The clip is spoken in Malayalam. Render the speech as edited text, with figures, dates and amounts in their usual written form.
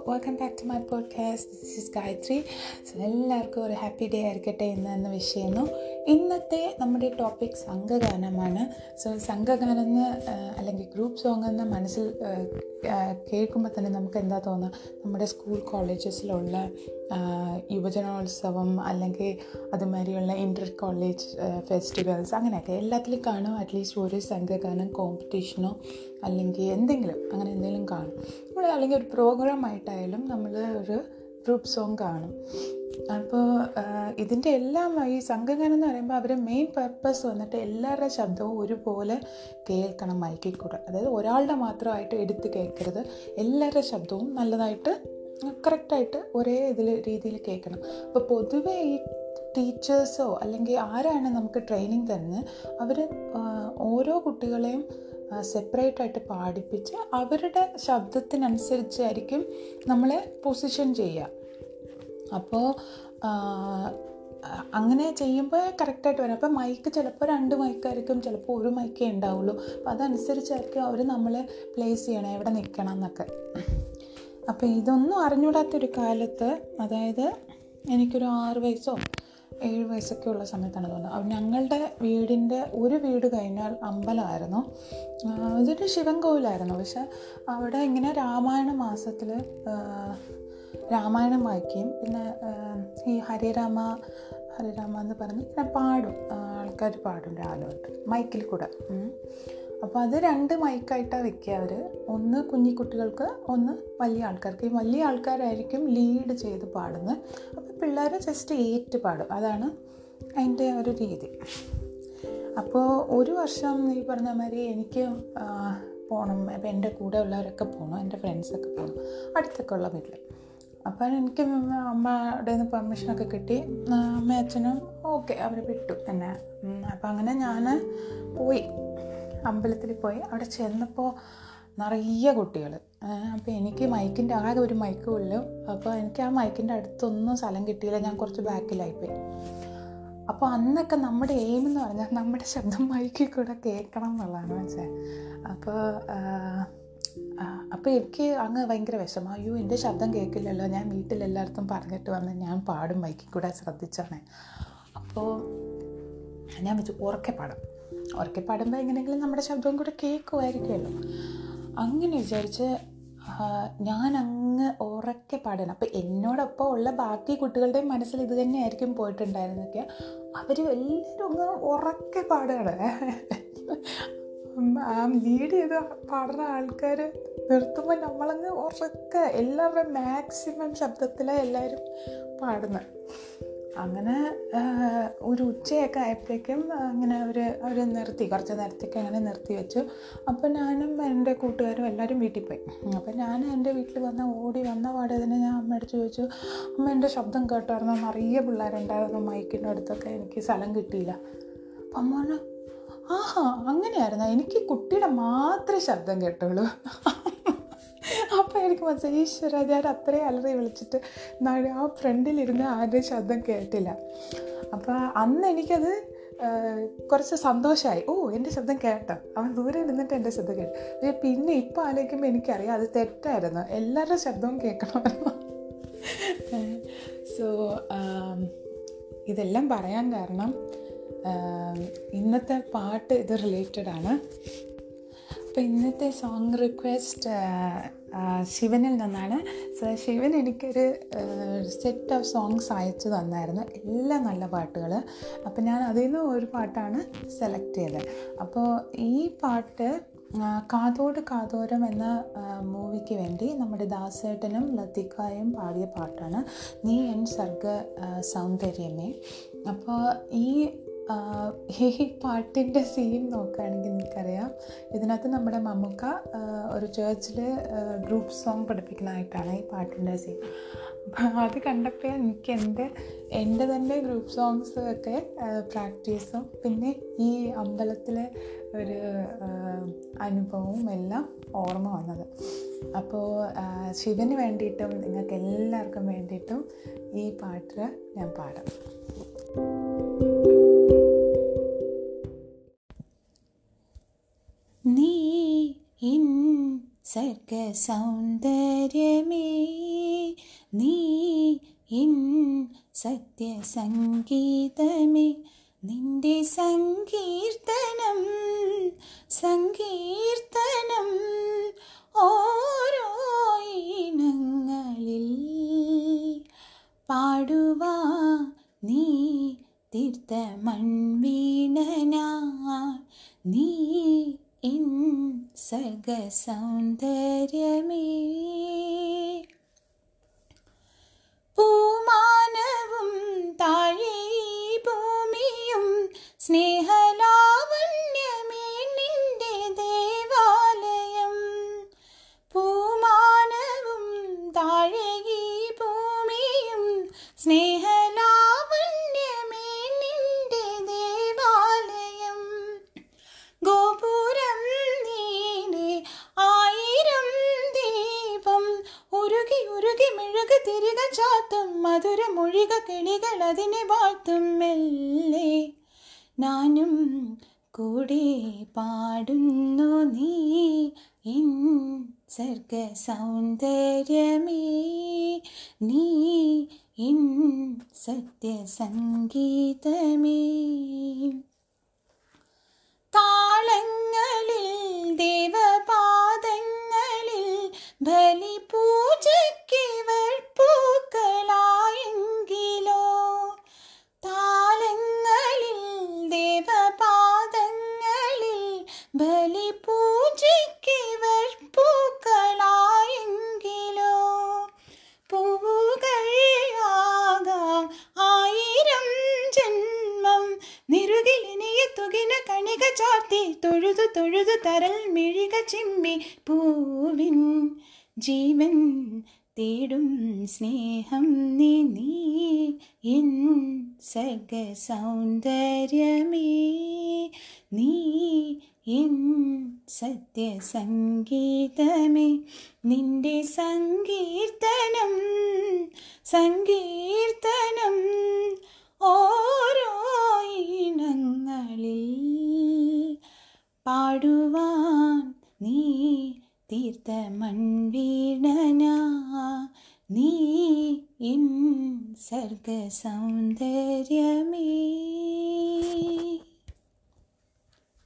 Welcome back to my podcast. This is Gayathri. So എല്ലാവർക്കും ഒരു ഹാപ്പി ഡേ ആയിരിക്കട്ടെ എന്ന് വിഷ് ചെയ്യുന്നു. ഇന്നത്തെ നമ്മുടെ ടോപ്പിക് സംഘഗാനമാണ്. സോ സംഘഗാനം എന്ന് അല്ലെങ്കിൽ ഗ്രൂപ്പ് സോങ് എന്ന മനസ്സിൽ കേൾക്കുമ്പോൾ തന്നെ നമുക്ക് എന്താ തോന്നുക, നമ്മുടെ സ്കൂൾ കോളേജസിലുള്ള യുവജനോത്സവം അല്ലെങ്കിൽ അതുമാതിരിയുള്ള ഇൻ്റർ കോളേജ് ഫെസ്റ്റിവൽസ് അങ്ങനെയൊക്കെ എല്ലാത്തിലും കാണും. അറ്റ്ലീസ്റ്റ് ഒരു സംഘഗാനം കോമ്പറ്റീഷനോ അല്ലെങ്കിൽ എന്തെങ്കിലും കാണും. അല്ലെങ്കിൽ ഒരു പ്രോഗ്രാമായിട്ടായാലും നമ്മൾ ഒരു ഗ്രൂപ്പ് സോങ് കാണും. അപ്പോൾ ഇതിൻ്റെ എല്ലാം ഈ സംഘഗാനം എന്ന് പറയുമ്പോൾ അവരുടെ മെയിൻ പർപ്പസ് വന്നിട്ട് എല്ലാവരുടെ ശബ്ദവും ഒരുപോലെ കേൾക്കണം മൈക്കിൽ കൂടെ. അതായത് ഒരാളുടെ മാത്രമായിട്ട് എടുത്ത് കേൾക്കരുത്, എല്ലാവരുടെ ശബ്ദവും നല്ലതായിട്ട് കറക്റ്റായിട്ട് ഒരേ രീതിയിൽ കേൾക്കണം. അപ്പോൾ പൊതുവെ ഈ ടീച്ചേഴ്സോ അല്ലെങ്കിൽ ആരാണ് നമുക്ക് ട്രെയിനിങ് തരുന്നത്, അവർ ഓരോ കുട്ടികളെയും സെപ്പറേറ്റ് ആയിട്ട് പാടിപ്പിച്ച് അവരുടെ ശബ്ദത്തിനനുസരിച്ചായിരിക്കും നമ്മളെ പൊസിഷൻ ചെയ്യുക. അപ്പോൾ അങ്ങനെ ചെയ്യുമ്പോൾ കറക്റ്റായിട്ട് വരും. അപ്പോൾ മൈക്ക് ചിലപ്പോൾ 2 മൈക്കായിരിക്കും, ചിലപ്പോൾ 1 മൈക്കേ ഉണ്ടാവുള്ളൂ. അപ്പോൾ അതനുസരിച്ചായിരിക്കും അവർ നമ്മളെ പ്ലേസ് ചെയ്യണം, എവിടെ നിൽക്കണം എന്നൊക്കെ. അപ്പോൾ ഇതൊന്നും അറിഞ്ഞൂടാത്തൊരു കാലത്ത്, അതായത് എനിക്കൊരു 6 വയസ്സോ 7 വയസ്സൊക്കെ ഉള്ള സമയത്താണ് തോന്നുന്നത്. ഞങ്ങളുടെ വീടിൻ്റെ ഒരു വീട് കഴിഞ്ഞാൽ അമ്പലമായിരുന്നു. ഇതൊരു ശിവൻ കോവിലായിരുന്നു. പക്ഷെ അവിടെ ഇങ്ങനെ രാമായണ മാസത്തിൽ രാമായണം വായിക്കുകയും പിന്നെ ഈ ഹരേരാമ എന്ന് പറഞ്ഞ് ഇങ്ങനെ പാടും, ആൾക്കാർ പാടും രാവിലെ തൊട്ട് മൈക്കിൽ കൂടെ. അപ്പോൾ അത് 2 മൈക്കായിട്ടാണ് വെക്കുക അവർ. ഒന്ന് കുഞ്ഞിക്കുട്ടികൾക്ക്, ഒന്ന് വലിയ ആൾക്കാർക്ക്. ഈ വലിയ ആൾക്കാരായിരിക്കും ലീഡ് ചെയ്ത് പാടുന്നത്. അപ്പോൾ പിള്ളേർ ജസ്റ്റ് ഏറ്റ് പാടും. അതാണ് അതിൻ്റെ ഒരു രീതി. അപ്പോൾ ഒരു വർഷം ഈ പറഞ്ഞ മാതിരി എനിക്ക് പോകണം. അപ്പോൾ എൻ്റെ കൂടെ ഉള്ളവരൊക്കെ പോകണം, എൻ്റെ ഫ്രണ്ട്സൊക്കെ പോകണം, അടുത്തൊക്കെ ഉള്ള വീട്ടിൽ. അപ്പം എനിക്ക് അമ്മയുടെ നിന്ന് പെർമിഷനൊക്കെ കിട്ടി. അമ്മയും അച്ഛനും ഓക്കെ, അവർ വിട്ടു എന്നെ. അപ്പം അങ്ങനെ ഞാൻ പോയി, അമ്പലത്തിൽ പോയി. അവിടെ ചെന്നപ്പോൾ നിറയെ കുട്ടികൾ. അപ്പോൾ എനിക്ക് മൈക്കിൻ്റെ ആകെ ഒരു മൈക്കേ ഉള്ളൂ. അപ്പോൾ എനിക്ക് ആ മൈക്കിൻ്റെ അടുത്തൊന്നും സ്ഥലം കിട്ടിയില്ല, ഞാൻ കുറച്ച് ബാക്കിലായിപ്പോയി. അപ്പോൾ അന്നൊക്കെ നമ്മുടെ എയിം എന്ന് പറഞ്ഞാൽ നമ്മുടെ ശബ്ദം മൈക്കിൽ കൂടെ കേൾക്കണം എന്നുള്ളതാണ് മനസ്സിലായത്. അപ്പോൾ എനിക്ക് അങ്ങ് ഭയങ്കര വിഷമം. അയ്യോ, എൻ്റെ ശബ്ദം കേൾക്കില്ലല്ലോ, ഞാൻ വീട്ടിലെല്ലായിടത്തും പറഞ്ഞിട്ട് വന്ന് ഞാൻ പാടും മൈക്കിൽ കൂടെ, ശ്രദ്ധിച്ചാണ്. അപ്പോൾ ഞാൻ വെച്ചു ഉറക്കെ പാടുമ്പോൾ എങ്ങനെയെങ്കിലും നമ്മുടെ ശബ്ദവും കൂടെ കേൾക്കുമായിരിക്കുമല്ലോ. അങ്ങനെ വിചാരിച്ച് ഞാൻ അങ്ങ് ഉറക്കെ പാടണം. അപ്പോൾ എന്നോടൊപ്പം ഉള്ള ബാക്കി കുട്ടികളുടെയും മനസ്സിൽ ഇത് തന്നെയായിരിക്കും പോയിട്ടുണ്ടായിരുന്നൊക്കെ. അവർ എല്ലാവരും അങ്ങ് ഉറക്കെ പാടുകയാണ്. ലീഡ് ചെയ്ത് പാടുന്ന ആൾക്കാർ നിർത്തുമ്പോൾ നമ്മളങ്ങ് ഉറക്കെ എല്ലാവരുടെയും മാക്സിമം ശബ്ദത്തിലാണ് എല്ലാവരും പാടുന്നത്. അങ്ങനെ ഒരു ഉച്ചയൊക്കെ ആയപ്പോഴേക്കും അങ്ങനെ അവർ നിർത്തി, കുറച്ച് നേരത്തേക്ക് അങ്ങനെ നിർത്തി വെച്ചു. അപ്പോൾ ഞാനും എൻ്റെ കൂട്ടുകാരും എല്ലാവരും വീട്ടിൽ പോയി. അപ്പോൾ ഞാൻ എൻ്റെ വീട്ടിൽ ഓടി വന്ന പാടെ തന്നെ ഞാൻ അമ്മയോട് ചോദിച്ചു, അമ്മ എൻ്റെ ശബ്ദം കേട്ടായിരുന്നു, നിറയെ പിള്ളേരുണ്ടായിരുന്നു മൈക്കിൻ്റെ അടുത്തൊക്കെ, എനിക്ക് സ്ഥലം കിട്ടിയില്ല. അപ്പം അമ്മ പറഞ്ഞു, ആഹാ അങ്ങനെയായിരുന്നു, എനിക്ക് കുട്ടിയുടെ മാത്രമേ ശബ്ദം കേട്ടുള്ളൂ. അപ്പോൾ എനിക്ക് മനസ്സിലായി, ഈശ്വര, ഞാൻ അത്രയും അലറി വിളിച്ചിട്ട് ആ ഫ്രണ്ടിലിരുന്ന് ആരുടെയും ശബ്ദം കേട്ടില്ല. അപ്പോൾ അന്ന് എനിക്കത് കുറച്ച് സന്തോഷമായി. ഓ, എൻ്റെ ശബ്ദം കേട്ടോ, അവൻ ദൂരെ ഇരുന്നിട്ട് എൻ്റെ ശബ്ദം കേട്ടു. പക്ഷേ പിന്നെ ഇപ്പോൾ ആലോചിക്കുമ്പോൾ എനിക്കറിയാം അത് തെറ്റായിരുന്നു, എല്ലാവരുടെ ശബ്ദവും കേൾക്കണമായിരുന്നു. സോ ഇതെല്ലാം പറയാൻ കാരണം ഇന്നത്തെ പാട്ട് ഇത് റിലേറ്റഡ് ആണ്. അപ്പോൾ ഇന്നത്തെ സോങ് റിക്വസ്റ്റ് ശിവനിൽ നിന്നാണ്. സോ ശിവൻ എനിക്കൊരു സെറ്റ് ഓഫ് സോങ്സ് അയച്ചു തന്നായിരുന്നു, എല്ലാം നല്ല പാട്ടുകൾ. അപ്പോൾ ഞാൻ അതിൽ നിന്ന് ഒരു പാട്ടാണ് സെലക്ട് ചെയ്തത്. അപ്പോൾ ഈ പാട്ട് കാതോട് കാതോരം എന്ന മൂവിക്ക് വേണ്ടി നമ്മുടെ ദാസേട്ടനും ലതികയും പാടിയ പാട്ടാണ്, നീ എൻ സർഗ സൗന്ദര്യമേ. അപ്പോൾ ഈ പാട്ടിൻ്റെ സീൻ നോക്കുകയാണെങ്കിൽ നിങ്ങൾക്കറിയാം, ഇതിനകത്ത് നമ്മുടെ മമ്മൂക്ക ഒരു ചേർച്ചിൽ ഗ്രൂപ്പ് സോങ് പഠിപ്പിക്കുന്നതായിട്ടാണ് ഈ പാട്ടിൻ്റെ സീൻ. അത് കണ്ടപ്പോൾ എനിക്ക് എൻ്റെ തന്നെ ഗ്രൂപ്പ് സോങ്സ് ഒക്കെ പ്രാക്ടീസും പിന്നെ ഈ അമ്പലത്തിലെ ഒരു അനുഭവവും എല്ലാം ഓർമ്മ വന്നത്. അപ്പോൾ ശിവന് വേണ്ടിയിട്ടും നിങ്ങൾക്ക് എല്ലാവർക്കും വേണ്ടിയിട്ടും ഈ പാട്ട് ഞാൻ പാടാം. നീ സർഗ സൗന്ദര്യമേ നീ എൻ സത്യസംഗീതമേ. നിന്റെ സങ്കീർത്തനം സങ്കീർത്തനം ഓരോ ഇനങ്ങളിൽ പാടുവാ നീ തീർത്ത മൺവീണനാ. നീ എൻ സർഗസൗന്ദര്യമേ. പൂമാനവും താഴെ ഭൂമിയും സ്നേഹലാവണ്യമേ നിന്റെ ദേവാലയം. പൂമാനവും താഴെ ഭൂമിയും സ്നേഹലാവണ്യമേ നിന്റെ ദേവാലയം. ഗോപുരം നീനെ 1000 ദീപം ഉരുകി ഉരുകി മെഴുക തിരിക ചാത്തും മധുരമൊഴിക കിളികൾ അതിനെ വാഴ്ത്തും. മെല്ലെ ഞാനും കൂടെ പാടുന്നു നീ എൻ സർഗസൗന്ദര്യമേ. നീ എൻ സത്യസംഗീതമേ. താളങ്ങളിൽ ദേവപാദങ്ങളിൽ ബലിപൂജയ്ക്കിവർ പൂക്കളായെങ്കിലോ. താളങ്ങളിൽ ദേവപാദങ്ങളിൽ ബലിപൂജയ്ക്കിവർ പൂക്കളായെങ്കിലോ. പൂവുകൾ ആകാം 1000 ജന്മം നിറുകിലിനിയ തുകിന കണിക ചാർത്തി തൊഴുതു തൊഴുതു തരൽ മിഴിക ചിമ്മി. പൂവിൻ ജീവൻ തേടും സ്നേഹം നീ നീ എൻ സർഗസൗന്ദര്യമേ. നീ എൻ സത്യസംഗീതമേ. നിന്റെ സങ്കീർത്തനം സങ്കീർത്തനം ഓരോ ഇനങ്ങളിൽ പാടുവാൻ നീ തീർത്ത മൺവീണനാ. നീ എൻ സർഗസൗന്ദര്യമേ.